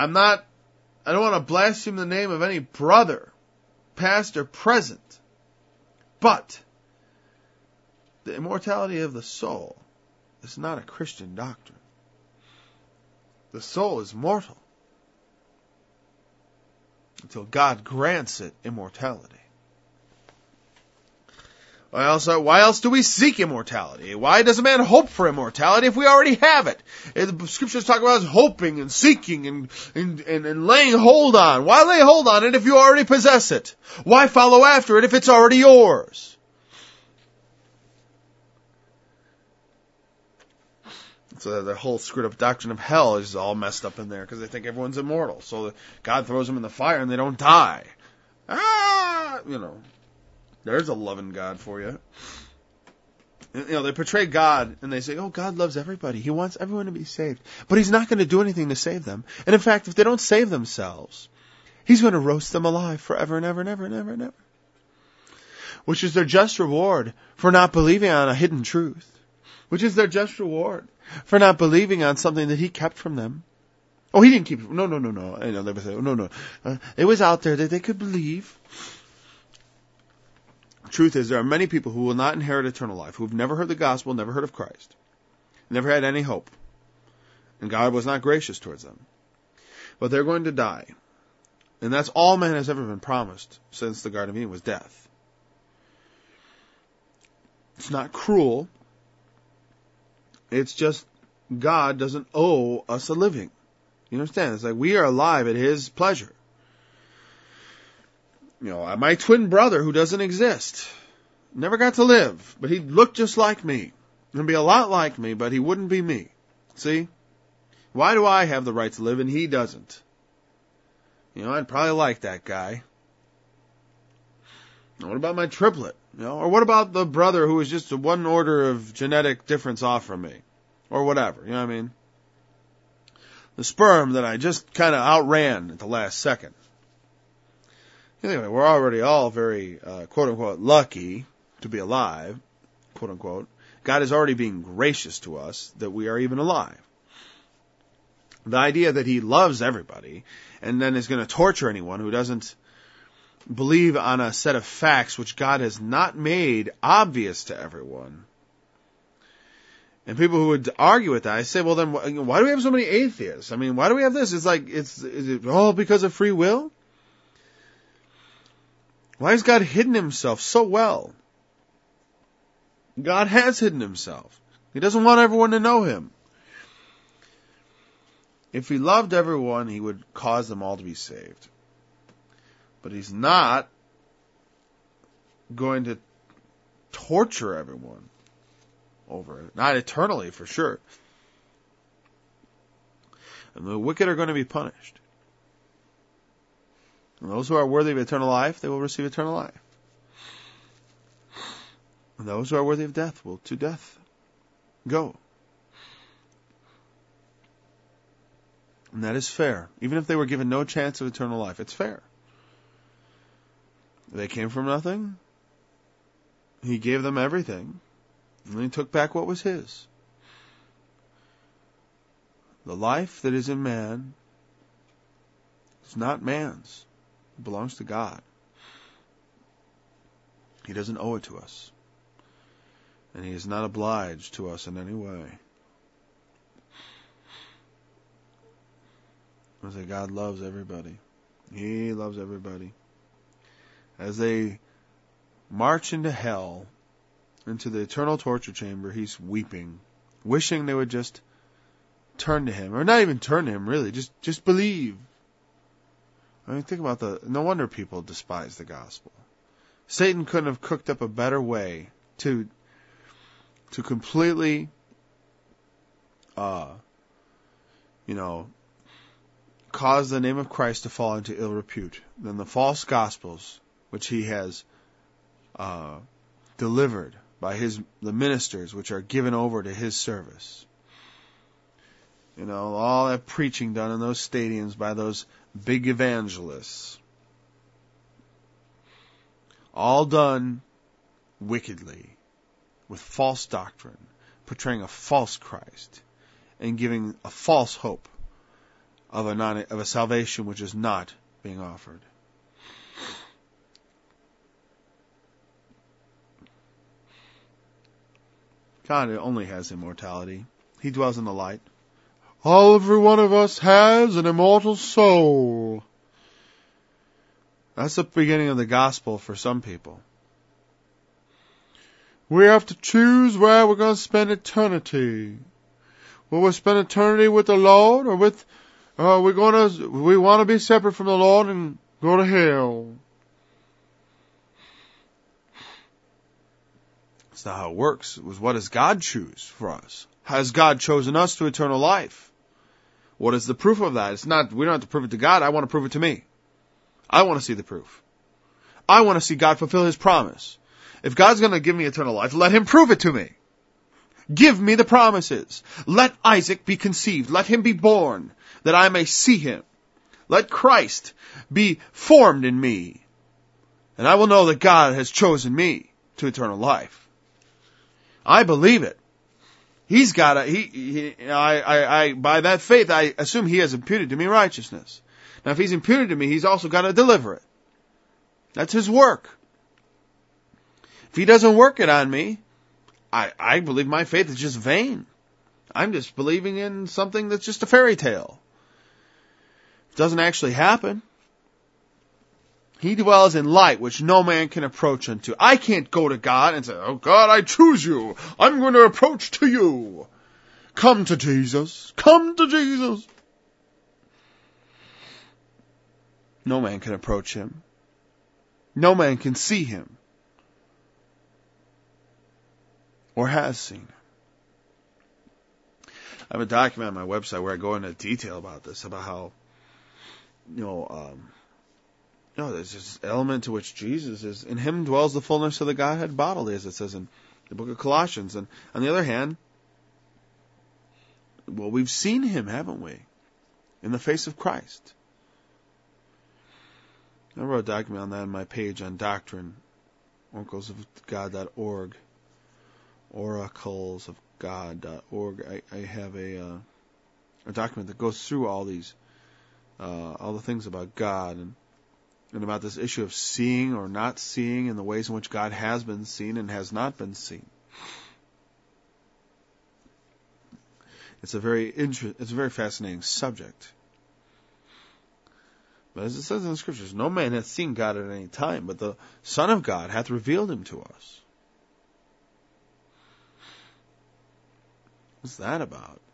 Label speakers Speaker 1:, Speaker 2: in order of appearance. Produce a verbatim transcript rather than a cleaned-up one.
Speaker 1: I'm not, I don't want to blaspheme the name of any brother, past or present, but the immortality of the soul is not a Christian doctrine. The soul is mortal until God grants it immortality. Why else, why else do we seek immortality? Why does a man hope for immortality if we already have it? The scriptures talk about us hoping and seeking and, and, and, and laying hold on. Why lay hold on it if you already possess it? Why follow after it if it's already yours? So the whole screwed up doctrine of hell is all messed up in there because they think everyone's immortal. So God throws them in the fire and they don't die. Ah, you know, there's a loving God for you. You know, they portray God and they say, oh, God loves everybody. He wants everyone to be saved. But He's not going to do anything to save them. And in fact, if they don't save themselves, He's going to roast them alive forever and ever and ever and ever and ever. Which is their just reward for not believing on a hidden truth. Which is their just reward for not believing on something that He kept from them. Oh, He didn't keep it. No, no, no, no. I know they would say, oh, no, no. Uh, it was out there that they could believe. The truth is, there are many people who will not inherit eternal life, who have never heard the gospel, never heard of Christ, never had any hope. And God was not gracious towards them. But they're going to die. And that's all man has ever been promised since the Garden of Eden was death. It's not cruel. It's just God doesn't owe us a living. You understand? It's like we are alive at His pleasure. You know, my twin brother who doesn't exist, never got to live, but he looked just like me. He'd be a lot like me, but he wouldn't be me. See? Why do I have the right to live and he doesn't? You know, I'd probably like that guy. What about my triplet? You know, or what about the brother who is just one order of genetic difference off from me? Or whatever, you know what I mean? The sperm that I just kind of outran at the last second. Anyway, we're already all very, uh, quote-unquote, lucky to be alive, quote-unquote. God is already being gracious to us that we are even alive. The idea that He loves everybody and then is going to torture anyone who doesn't believe on a set of facts which God has not made obvious to everyone. And people who would argue with that, I say, well then, why do we have so many atheists? I mean, why do we have this? It's like, it's, is it all because of free will? Why has God hidden Himself so well? God has hidden Himself. He doesn't want everyone to know Him. If He loved everyone, He would cause them all to be saved. But He's not going to torture everyone over it. Not eternally, for sure. And the wicked are going to be punished. And those who are worthy of eternal life, they will receive eternal life. And those who are worthy of death will to death go. And that is fair. Even if they were given no chance of eternal life, it's fair. They came from nothing. He gave them everything. And then He took back what was His. The life that is in man is not man's. It belongs to God. He doesn't owe it to us. And He is not obliged to us in any way. I say God loves everybody. He loves everybody. As they march into hell, into the eternal torture chamber, He's weeping, wishing they would just turn to Him. Or not even turn to Him, really. Just, just believe. I mean, think about the... No wonder people despise the gospel. Satan couldn't have cooked up a better way to to completely, uh, you know, cause the name of Christ to fall into ill repute than the false gospels which He has uh, delivered by His the ministers which are given over to His service. You know, all that preaching done in those stadiums by those big evangelists. All done wickedly, with false doctrine, portraying a false Christ, and giving a false hope of a non, of a salvation which is not being offered. God only has immortality. He dwells in the light. All every one of us has an immortal soul. That's the beginning of the gospel for some people. We have to choose where we're going to spend eternity. Will we spend eternity with the Lord, or with, uh, we're going to, we want to be separate from the Lord and go to hell? That's not how it works. It was, what does God choose for us? Has God chosen us to eternal life? What is the proof of that? It's not, we don't have to prove it to God. I want to prove it to me. I want to see the proof. I want to see God fulfill His promise. If God's going to give me eternal life, let Him prove it to me. Give me the promises. Let Isaac be conceived. Let him be born, that I may see him. Let Christ be formed in me, and I will know that God has chosen me to eternal life. I believe it. He's got a, he, he I, I, I, by that faith, I assume He has imputed to me righteousness. Now, if He's imputed to me, He's also got to deliver it. That's His work. If He doesn't work it on me, I, I believe my faith is just vain. I'm just believing in something that's just a fairy tale. It doesn't actually happen. He dwells in light, which no man can approach unto. I can't go to God and say, oh God, I choose you. I'm going to approach to you. Come to Jesus. Come to Jesus. No man can approach Him. No man can see Him, or has seen. I have a document on my website where I go into detail about this, about how, you know, um, you know, there's this element to which Jesus is, in Him dwells the fullness of the Godhead bodily, as it says in the book of Colossians. And on the other hand, well, we've seen Him, haven't we? In the face of Christ. I wrote a document on that on my page on doctrine, oracles of god dot org. oracles of god dot org. I, I have a uh, a document that goes through all these uh, all the things about God, and and about this issue of seeing or not seeing, and the ways in which God has been seen and has not been seen. It's a very inter- it's a very fascinating subject. But as it says in the Scriptures, no man hath seen God at any time, but the Son of God hath revealed Him to us. What's that about?